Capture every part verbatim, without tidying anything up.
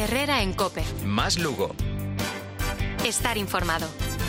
Herrera en COPE. Más Lugo. Estar informado.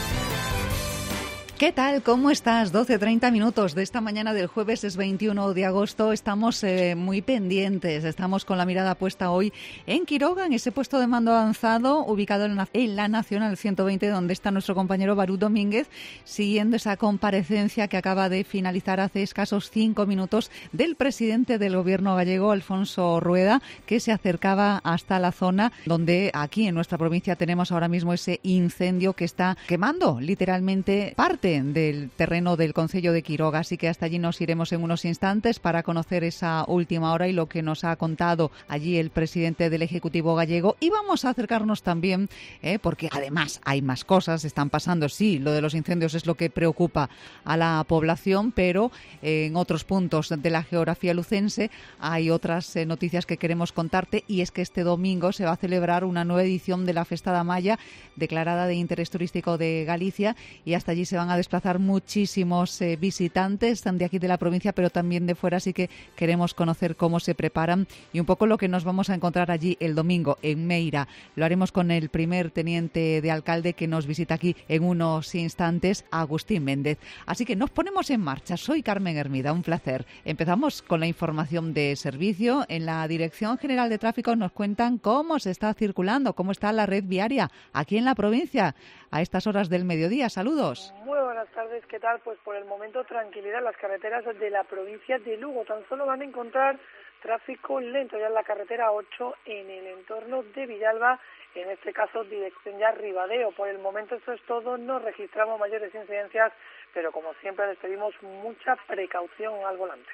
¿Qué tal? ¿Cómo estás? doce treinta minutos de esta mañana del jueves, es veintiuno de agosto. Estamos eh, muy pendientes, estamos con la mirada puesta hoy en Quiroga, en ese puesto de mando avanzado ubicado en la, en la Nacional ciento veinte, donde está nuestro compañero Barú Domínguez, siguiendo esa comparecencia que acaba de finalizar hace escasos cinco minutos del presidente del gobierno gallego, Alfonso Rueda, que se acercaba hasta la zona donde aquí en nuestra provincia tenemos ahora mismo ese incendio que está quemando literalmente parte del terreno del concello de Quiroga, así que hasta allí nos iremos en unos instantes para conocer esa última hora y lo que nos ha contado allí el presidente del Ejecutivo gallego, y vamos a acercarnos también, eh, porque además hay más cosas, están pasando, sí, lo de los incendios es lo que preocupa a la población, pero eh, en otros puntos de la geografía lucense hay otras eh, noticias que queremos contarte, y es que este domingo se va a celebrar una nueva edición de la Festa da Malla, declarada de interés turístico de Galicia, y hasta allí se van a desplazar muchísimos eh, visitantes de aquí de la provincia, pero también de fuera, así que queremos conocer cómo se preparan y un poco lo que nos vamos a encontrar allí el domingo en Meira. Lo haremos con el primer teniente de alcalde que nos visita aquí en unos instantes, Agustín Méndez. Así que nos ponemos en marcha. Soy Carmen Hermida, un placer. Empezamos con la información de servicio. En la Dirección General de Tráfico nos cuentan cómo se está circulando, cómo está la red viaria aquí en la provincia a estas horas del mediodía. Saludos. Muy buenas tardes, ¿qué tal? Pues por el momento tranquilidad en las carreteras de la provincia de Lugo. Tan solo van a encontrar tráfico lento ya en la carretera ocho en el entorno de Villalba, en este caso dirección ya Ribadeo. Por el momento eso es todo, no registramos mayores incidencias, pero como siempre les pedimos mucha precaución al volante.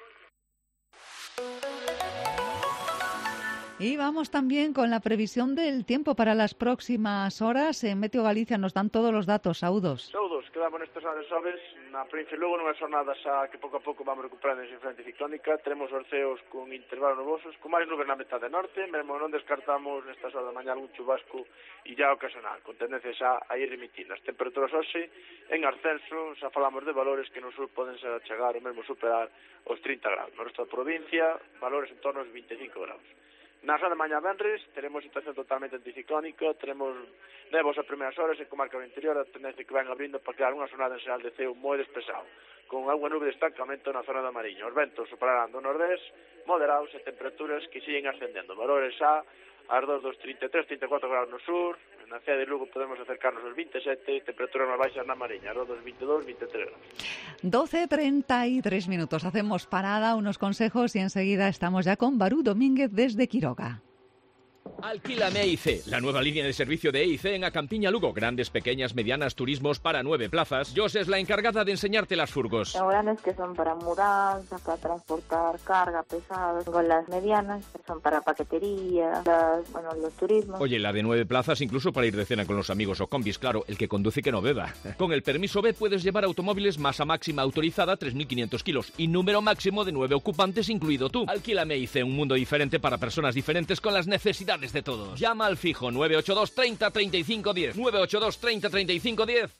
Y vamos también con la previsión del tiempo para las próximas horas. En Meteo Galicia nos dan todos los datos. Saúdos. Saúdos, quedamos nestas horas xoves na provincia de Lugo, nunhas jornadas xa que pouco a pouco vamos recuperando esa frente ciclónica. Teremos orceos con intervalos nubosos, con máis nubes na metade norte, mesmo non descartamos nestas horas da mañá algún chubasco e já ocasional, con tendencia xa a ir remitindo. As temperaturas hoxe en ascenso, xa falamos de valores que no sur poden ser a chegar ou mesmo superar os trinta graus. No resto da provincia, valores en torno aos vinte e cinco graus. Na zona de mañá venres teremos situación totalmente anticiclónica, teremos nevos a primeiras horas en comarca do interior, a tendencia que van abrindo para crear unha zona de señal de ceo moi despexado, con algunha nube de estancamento na zona da Mariña. Os ventos superarán do nordés, moderados e temperaturas que siguen ascendendo. Valores xa ás dos dos trinta e tres, trinta e catro graus no sur, na cidade de Lugo podemos acercarnos aos vinte e sete, temperaturas máis baixas na Mariña, ás dos vinte e dos, vinte e tres graus. doce treinta y tres minutos. Hacemos parada, unos consejos y enseguida estamos ya con Barú Domínguez desde Quiroga. Alquílame E I C, la nueva línea de servicio de E I C en Acampiña Lugo. Grandes, pequeñas, medianas, turismos para nueve plazas. Jos es la encargada de enseñarte las furgos. Tengo grandes que son para mudanza, para transportar carga pesada. Tengo las medianas que son para paquetería, las, bueno, los turismos. Oye, la de nueve plazas incluso para ir de cena con los amigos o combis, claro, el que conduce que no beba. Con el permiso B puedes llevar automóviles masa máxima autorizada tres mil quinientos kilos y número máximo de nueve ocupantes incluido tú. Alquílame E I C, un mundo diferente para personas diferentes con las necesidades de todos. Llama al fijo nueve ocho dos treinta treinta y cinco diez. nueve ocho dos treinta treinta y cinco diez.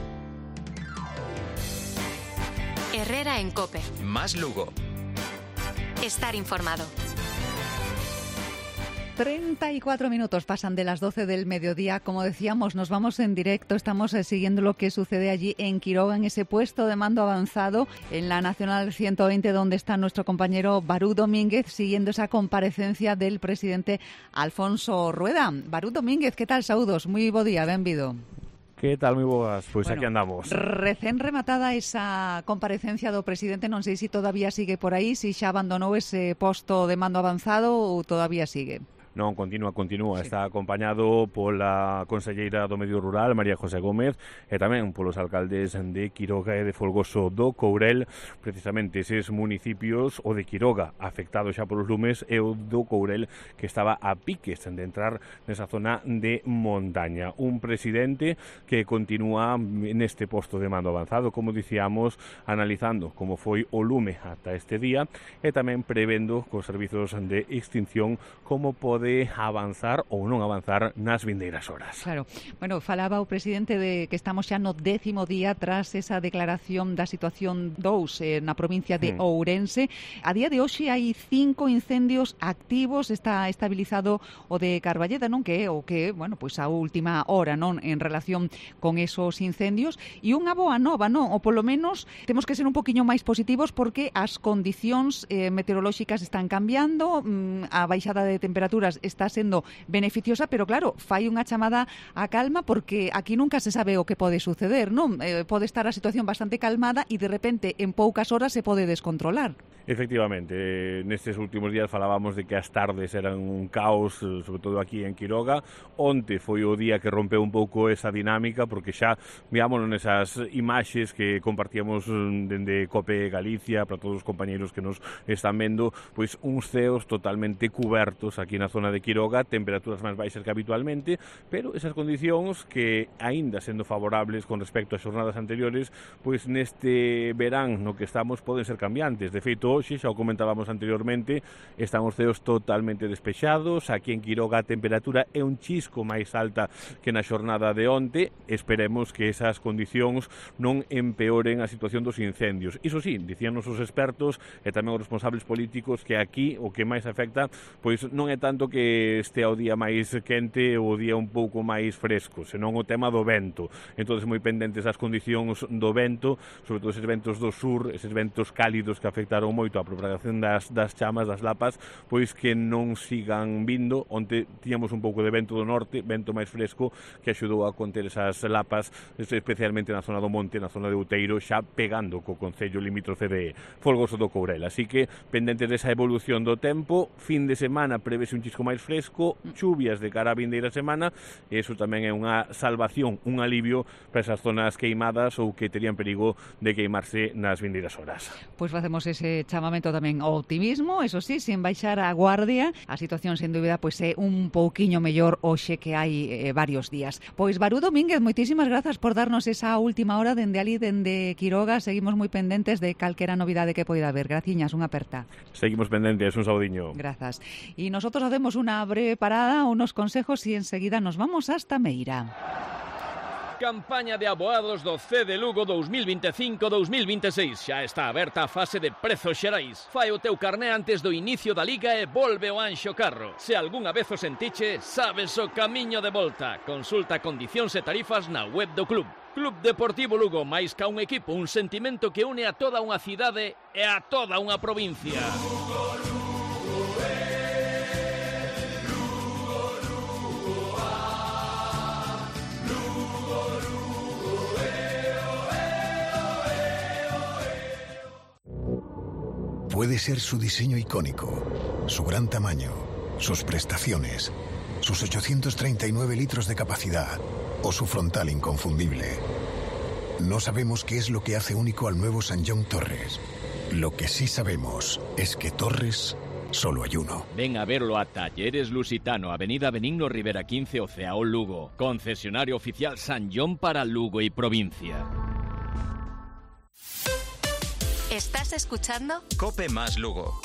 Herrera en COPE. Más Lugo. Estar informado. treinta y cuatro minutos pasan de las doce del mediodía. Como decíamos, nos vamos en directo. Estamos eh, siguiendo lo que sucede allí en Quiroga, en ese puesto de mando avanzado en la Nacional ciento veinte, donde está nuestro compañero Barú Domínguez, siguiendo esa comparecencia del presidente Alfonso Rueda. Barú Domínguez, ¿qué tal? Saúdos, moi bo día, benvido. Que tal, moi boas? Pois bueno, aquí andamos. Recén rematada esa comparecencia do presidente, non sei se todavía sigue por aí, se xa abandonou ese posto de mando avanzado ou todavía sigue. Non, continúa, continúa. Sí. Está acompañado pola conselleira do Medio Rural, María José Gómez, e tamén polos alcaldes de Quiroga e de Folgoso do Courel, precisamente eses municipios, o de Quiroga, afectado xa polos lumes, e o do Courel, que estaba a piques de entrar nesa zona de montaña. Un presidente que continúa neste posto de mando avanzado, como dicíamos, analizando como foi o lume ata este día, e tamén prevendo cos servizos de extinción como pode pode avanzar ou non avanzar nas vindeiras horas. Claro. Bueno, falaba o presidente de que estamos xa no décimo día tras esa declaración da situación dous eh, na provincia de Ourense. A día de hoxe hai cinco incendios activos, está estabilizado o de Carballeda, non, que é o que, bueno, pois a última hora, non, en relación con esos incendios, e unha boa nova, non, ou polo menos temos que ser un poquinho máis positivos porque as condicións eh, meteorolóxicas están cambiando, mm, a baixada de temperaturas está sendo beneficiosa, pero claro, fai unha chamada a calma porque aquí nunca se sabe o que pode suceder, non? Eh, pode estar a situación bastante calmada e de repente en poucas horas se pode descontrolar. Efectivamente, nestes últimos días falábamos de que as tardes eran un caos, sobre todo aquí en Quiroga. Onte foi o día que rompeu un pouco esa dinámica, porque xa veámonos nesas imaxes que compartíamos dende COPE Galicia para todos os compañeiros que nos están vendo, pois uns ceos totalmente cubertos aquí na zona de Quiroga, temperaturas máis baixas que habitualmente, pero esas condicións que, aínda sendo favorables con respecto ás xornadas anteriores, pois neste verán no que estamos poden ser cambiantes. De feito, hoxe, xa o comentábamos anteriormente, están os ceos totalmente despexados. Aquí en Quiroga a temperatura é un chisco máis alta que na xornada de onte. Esperemos que esas condicións non empeoren a situación dos incendios. Iso sí, dicíanos os expertos e tamén os responsables políticos que aquí o que máis afecta pois non é tanto que estea o día máis quente ou o día un pouco máis fresco, senón o tema do vento. Entón, moi pendentes as condicións do vento, sobre todo eses ventos do sur, eses ventos cálidos que afectaron moito a propagación das, das chamas, das lapas, pois que non sigan vindo. Onte tiñamos un pouco de vento do norte, vento máis fresco, que axudou a conter esas lapas, especialmente na zona do monte, na zona de Outeiro, xa pegando co concello limítrofe de Folgoso do Courel. Así que, pendentes desa evolución do tempo, fin de semana prevese un chisco máis fresco, chuvias de cara a vindeira semana, e iso tamén é unha salvación, un alivio para esas zonas queimadas ou que terían perigo de queimarse nas vindeiras horas. Pois facemos ese chamamento tamén ao optimismo, eso sí, sen baixar a guardia. A situación, sen dúbida, pois é un pouquiño mellor hoxe que hai eh, varios días. Pois Barú Domínguez, moitísimas grazas por darnos esa última hora dende ali, dende Quiroga. Seguimos moi pendentes de calquera novidade que poida haber. Graciñas, unha aperta. Seguimos pendentes, un saudiño. Grazas. Y nosotros hacemos una breve parada, unos consejos y enseguida nos vamos hasta Meira. Campaña de aboados do C de Lugo dous mil vinte e cinco dous mil vinte e seis. Xa está aberta a fase de prezos xerais. Fai o teu carné antes do inicio da Liga e volve o Anxo Carro. Se algunha vez o sentiche, sabes o camiño de volta. Consulta condicións e tarifas na web do club. Club Deportivo Lugo, máis ca un equipo, un sentimento que une a toda unha cidade e a toda unha provincia. Lugo, Lugo, eh, Lugo, Lugo, ah, Lugo, Lugo, eh, oh, eh, oh, eh, oh, eh. Puede ser su diseño icónico, su gran tamaño, sus prestaciones, sus ochocientos treinta y nueve litros de capacidad o su frontal inconfundible. No sabemos qué es lo que hace único al nuevo Sanyong Torres. Lo que sí sabemos es que Torres solo hay uno. Ven a verlo a Talleres Lusitano, Avenida Benigno Rivera quince, Oceao, Lugo. Concesionario oficial Sanyong para Lugo y provincia. ¿Estás escuchando? COPE más Lugo.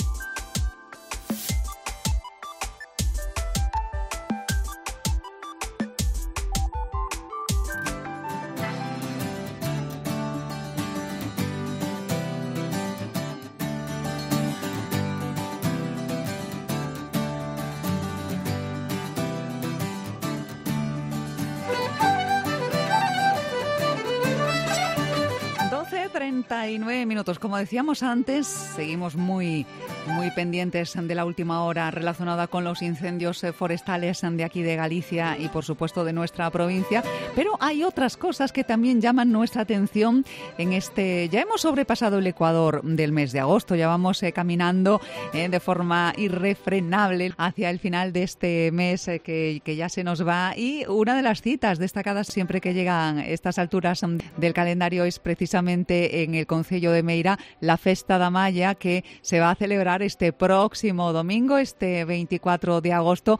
treinta y nueve minutos. Como decíamos antes, seguimos muy, muy pendientes de la última hora relacionada con los incendios forestales de aquí de Galicia y, por supuesto, de nuestra provincia. Pero hay otras cosas que también llaman nuestra atención en este... Ya hemos sobrepasado el Ecuador del mes de agosto, ya vamos eh, caminando eh, de forma irrefrenable hacia el final de este mes eh, que, que ya se nos va. Y una de las citas destacadas siempre que llegan estas alturas del calendario es precisamente en el concello de Meira, la Festa da Malla, que se va a celebrar celebrar este próximo domingo, este veinticuatro de agosto,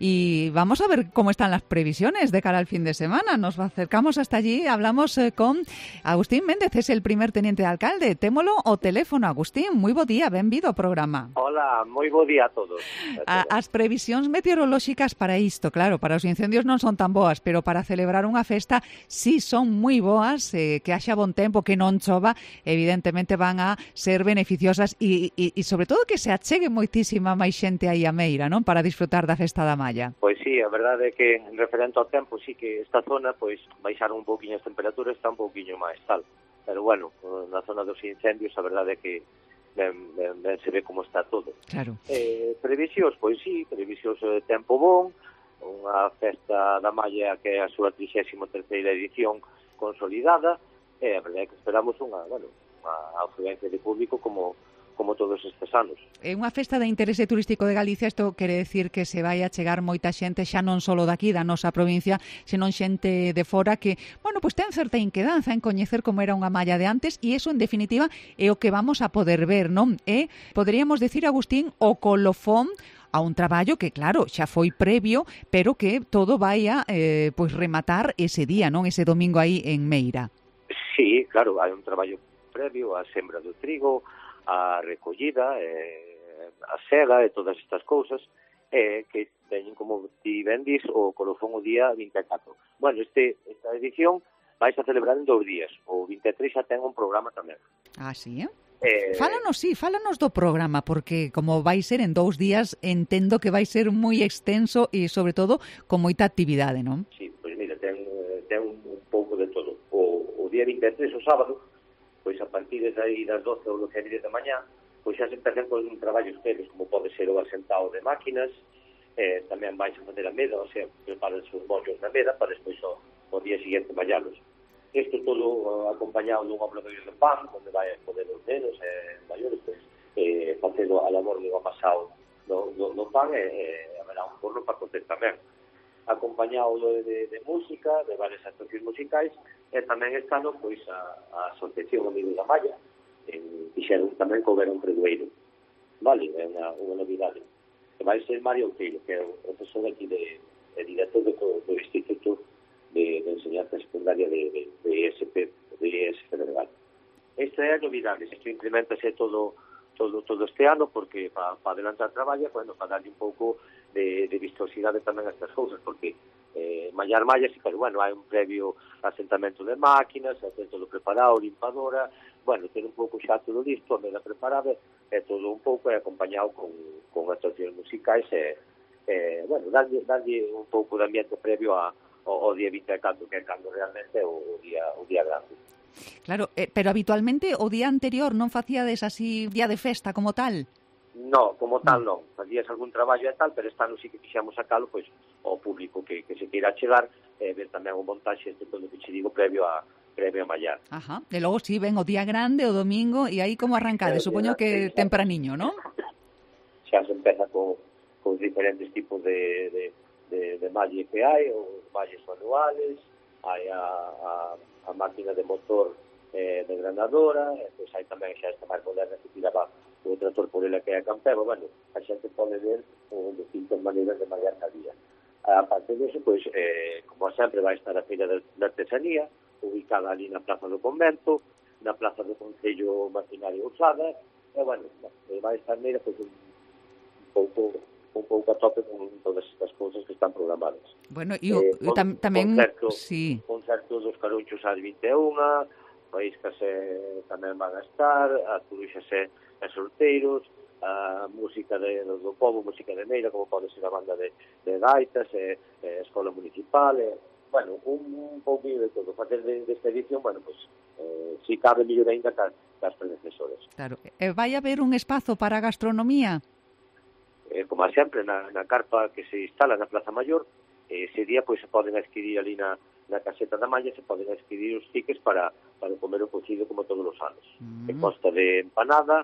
y vamos a ver cómo están las previsiones de cara al fin de semana. Nos acercamos hasta allí, hablamos eh, con Agustín Méndez, es el primer teniente de alcalde. Témolo o teléfono. Agustín, moi bo día, benvido ao programa. Hola, moi bo día a todos. A, as previsións meteorolóxicas para isto, claro, para os incendios non son tan boas, pero para celebrar unha festa sí son moi boas, eh, que haxa bon tempo, que non chova, evidentemente van a ser beneficiosas e, e, e sobre todo que se achegue moitísima máis xente aí a Meira, non? Para disfrutar da festa da Malla. Pois sí, a verdade é que en referente ao tempo sí que esta zona pois baixaron un pouquiño as temperaturas, está un pouquiño máis tal. Pero bueno, na zona dos incendios a verdade é que ben, ben, ben se ve como está todo. Claro. Eh, previsións, pois sí, previsións de tempo bon, unha festa da Malla que é a súa trixésima terceira edición consolidada, e a verdade é que esperamos unha, bueno, unha afluencia de público como como todos estes anos. É unha festa de interese turístico de Galicia, isto quere decir que se vai a chegar moita xente, xa non só daqui da nosa provincia, senón xente de fora que, bueno, pois ten certa inquedanza en coñecer como era unha Malla de antes, e iso, en definitiva, é o que vamos a poder ver, non? É, poderíamos decir, Agustín, o colofón a un traballo que, claro, xa foi previo, pero que todo vai a eh, pois rematar ese día, non? Ese domingo aí en Meira. Sí, claro, hai un traballo previo a sembra do trigo, a recollida, eh, a sega e todas estas cousas, eh, que teñen, como ti ben dis, o colofón o día vinte e catro. Bueno, este, esta edición vais a celebrar en dous días. O vinte e tres xa ten un programa tamén. Ah, sí, eh? Eh, fálanos, sí, fálanos do programa, porque como vai ser en dous días, entendo que vai ser moi extenso e, sobre todo, con moita actividade, non? Sí, pois mira, ten, ten un, un pouco de todo. O, o día vinte e tres, o sábado, pois a partir de aí das doce ou doce e media da mañá, pois xa se empezan con traballos previos, como pode ser o asentado de máquinas, eh, tamén vais a fazer a meda, o sea, preparan os mollos na meda para despois o, o día seguinte mallalos. Isto todo uh, acompañado dun obradoiro de pan, onde vai a poder os nenos e eh, maiores, pois, eh, facendo a labor do amasado do, do, do pan, e eh, haberá un forno para cocer tamén. Acompañado de, de, de música, de varias actuacións musicais, e tamén estando pois a, a Asociación Amigos da Malla, en, fixeron tamén co verón pregoeiro, vale, é unha, unha novidade, que vai ser Mario Outeiro, que é o profesor aquí de, de director do, do Instituto de, de Enseñanza Secundaria de, de, de E S P, de E S P de Legal. Esta é a novidade, isto implementase todo todo todo este ano, porque para pa adelantar traballo, bueno, para darlle un pouco de, de vistosidade tamén a estas cousas, porque eh, mallar mallas, pero bueno, hai un previo asentamento de máquinas, hai todo preparado, limpadora, bueno, ter un pouco xa todo listo, a meda preparada, é todo un pouco é acompañado con, con actuacións musicais, e, e bueno, darlle, darlle un pouco de ambiente previo a, ao, ao día vinte e catro, que é cando realmente é o, o, día, o día grande. Claro, eh, pero habitualmente o día anterior non facíades así día de festa como tal? No, como tal non. Facías algún traballo e tal, pero esta ano sí que fixamos sacalo pois, ao público que, que se queira chegar, e eh, ver tamén o montaxe este todo que che digo previo a previo a mallar. Ajá, e logo sí, ven o día grande, o domingo, e aí como arrancade, eh, supoño que sí, tempraniño, non? Xa se empeza con, con diferentes tipos de, de, de, de malle que hai, ou malles manuales, hai a, a, a máquina de motor eh, de granadora, e pois hai tamén xa esta máis moderna que tiraba o trator por ela que é a campeva, bueno, a xente pode ver o distintas maneiras de mallar cada día. A parte disso, pois, eh, como sempre, vai estar a Feira de Artesanía, ubicada ali na Plaza do Convento, na Plaza do Concello Maquinaria Usada, e, bueno, vai estar neira, pois, un, un pouco un pouco a tope con todas estas cousas que están programadas. Bueno, e eh, tam, tamén... Concerto, sí. concerto dos Carunchos ás vinte e unha, faíscas tamén van a estar, as coruxas e, e solteiros, a música de, do povo, música de Meira, como pode ser a banda de, de gaitas, e, e a escola municipal, e, bueno, un, un pouquinho de todo. Facer de, desta edición, bueno, pues, eh, si cabe mellor ainda que as predecesoras. Claro. E vai haber un espazo para a gastronomía? Eh, como sempre, na, na carpa que se instala na Plaza Maior, eh, ese día pois se poden adquirir ali na, na caseta da Malla, se poden adquirir os tickets para, para comer o cocido como todos os anos. Mm. Que consta de empanada,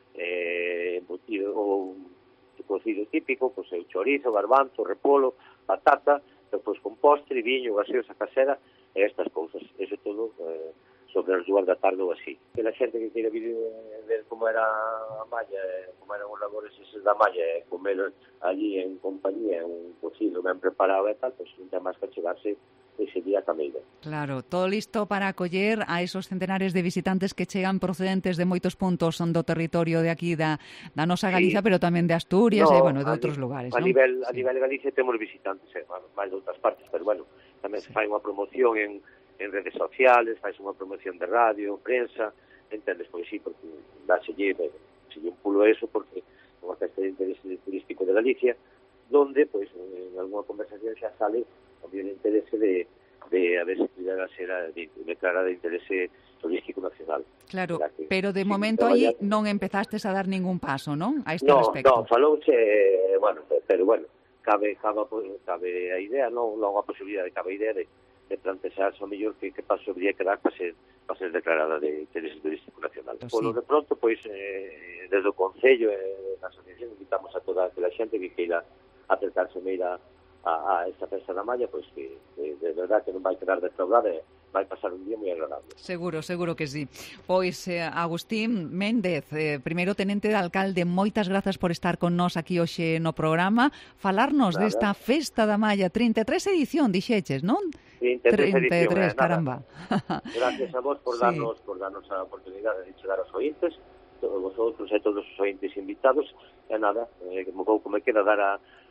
eh, embutido, o cocido típico, pois o chorizo, garbanzo, repolo, patata, depois con postre, viño, gaseosa casera, e estas cousas. Eso todo eh, sobre as dúas da tarde ou así. Que a xente que queira vir ver como era a malla, como eran os labores eses da malla, e comer allí en compañía, un cocido ben preparado e tal, pois non ten máis que chegarse ese día a Cameira. Claro, todo listo para acoller a esos centenares de visitantes que chegan procedentes de moitos puntos do territorio de aquí da, da nosa Galicia, sí. Pero tamén de Asturias no, e, bueno, de outros lugares. A ¿no? nivel, sí. a nivel Galicia temos visitantes, eh, máis de outras partes, pero bueno, tamén sí. se fai unha promoción en, en redes sociales, fai unha promoción de radio, prensa, entendes? Pois sí, porque dáselle un pulo eso, porque é unha festa de interés turístico de Galicia, donde, pois, en alguna conversación xa sale tamén o interese de, de a ver se pudiera ser de, declarada de interese turístico nacional. Claro, que, pero de momento aí non empezastes a dar ningún paso, non? A este no, respecto. No, falouche, bueno, pero bueno, cabe, cabe, cabe a idea, non, non a posibilidade, cabe a idea de, de plantear o mellor que, que paso habría que dar para ser, para ser declarada de interés turístico nacional. Sí. Por lo de pronto, pois, eh, desde o Concello e eh, a asociación invitamos a toda aquela xente que queira acercarse meira a, a esta festa da malla, pois que, que de verdad que non vai quedar defraudada e vai pasar un día moi agradable. Seguro, seguro que sí. Pois, eh, Agustín Méndez, eh, primeiro tenente de alcalde, moitas grazas por estar con nós aquí hoxe no programa, falarnos nada. Desta festa da malla, trinta e tres edición, dixeches, non? trinta e tres trinta e tres, edición, eh, caramba. Gracias a vos por sí. darnos por darnos a oportunidade de chegar aos ointes, todos vosotros e todos os ointes invitados, e nada, eh, como pouco me queda dar a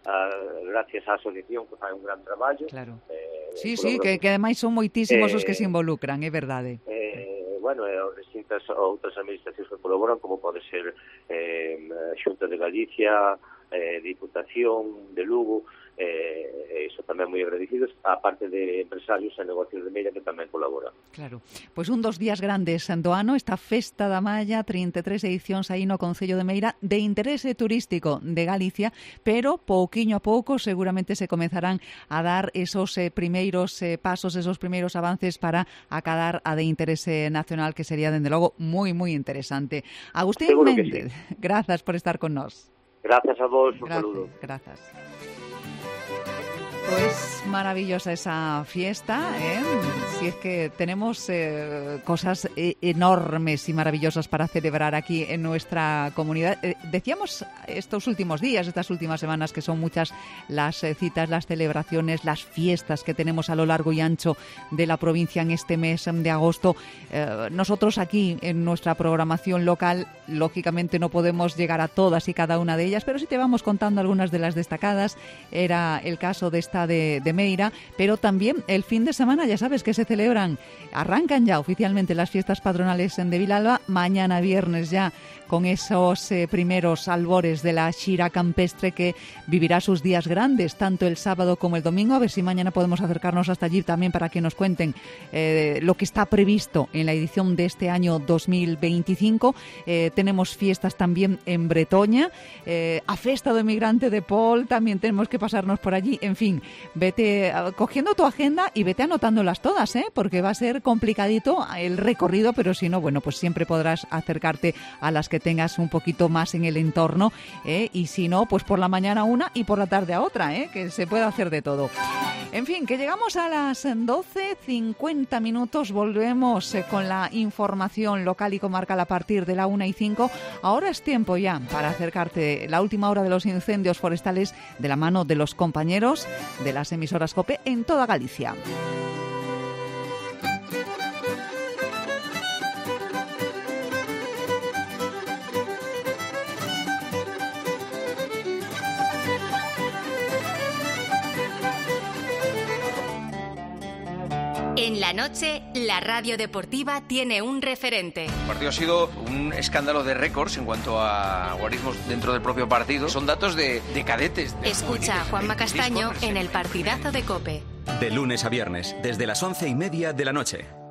Uh, gracias á asociación que fai un gran traballo. Claro. Eh, sí, sí, que, que ademais son moitísimos eh, os que se involucran, é verdade. Eh, bueno, e as distintas outras administracións que colaboran, como pode ser eh, Xunta de Galicia, eh, Diputación de Lugo, eh, iso tamén moi agradecidos, a parte de empresarios e negocios de Meira que tamén colaboran. Claro, pois un dos días grandes do ano, esta festa da malla, trinta e tres edicións aí no Concello de Meira, de interese turístico de Galicia, pero pouquiño a pouco seguramente se comezarán a dar esos eh, primeiros eh, pasos, esos primeiros avances para acadar a de interese nacional, que sería, dende logo, moi, moi interesante. Agustín Seguro Méndez, sí. Grazas por estar con nós. Gracias a vos, un gracias, saludo. Gracias. Pues maravillosa esa fiesta, ¿eh? Si es que tenemos eh, cosas eh, enormes y maravillosas para celebrar aquí en nuestra comunidad. Eh, decíamos estos últimos días, estas últimas semanas, que son muchas las eh, citas, las celebraciones, las fiestas que tenemos a lo largo y ancho de la provincia en este mes de agosto. Eh, nosotros aquí en nuestra programación local, lógicamente no podemos llegar a todas y cada una de ellas, pero sí te vamos contando algunas de las destacadas. Era el caso de esta de, de Meira, pero también el fin de semana, ya sabes que se celebran, arrancan ya oficialmente las fiestas patronales de Vilalba, mañana viernes ya con esos eh, primeros albores de la Xira Campestre, que vivirá sus días grandes, tanto el sábado como el domingo. A ver si mañana podemos acercarnos hasta allí también para que nos cuenten eh, lo que está previsto en la edición de este año dos mil veinticinco. Eh, tenemos fiestas también en Bretoña, eh, a Festa do Emigrante de Pol, también tenemos que pasarnos por allí. En fin, vete uh, cogiendo tu agenda y vete anotándolas todas, ¿eh? Porque va a ser complicadito el recorrido, pero si no, bueno, pues siempre podrás acercarte a las que tengas un poquito más en el entorno, ¿eh? Y si no, pues por la mañana una y por la tarde a otra, ¿eh? Que se puede hacer de todo. En fin, que llegamos a las doce cincuenta minutos, volvemos eh, con la información local y comarcal a partir de la una y cinco. Ahora es tiempo ya para acercarte la última hora de los incendios forestales de la mano de los compañeros de las emisoras COPE en toda Galicia. En la noche, la radio deportiva tiene un referente. El partido ha sido un escándalo de récords en cuanto a guarismos dentro del propio partido. Son datos de, de cadetes. De Escucha a Juanma Castaño en el partidazo de COPE. De lunes a viernes, desde las once y media de la noche.